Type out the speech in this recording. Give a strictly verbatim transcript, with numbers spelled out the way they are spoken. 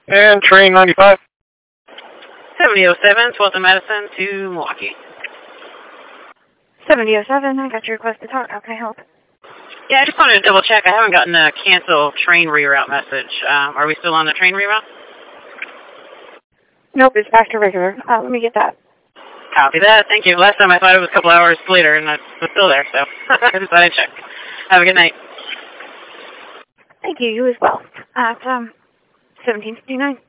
And train ninety-five. seventy oh seven, twelfth of Madison to Milwaukee. seventy oh seven, I got your request to talk. How can I help? Yeah, I just wanted to double check. I haven't gotten a cancel train reroute message. Um, are we still on the train reroute? Nope, it's back to regular. Uh, let me get that. Copy that. Thank you. Last time I thought it was a couple hours later, and it was still there, so I just thought I'd check. Have a good night. Thank you. You as well. At um, seventeen fifty-nine.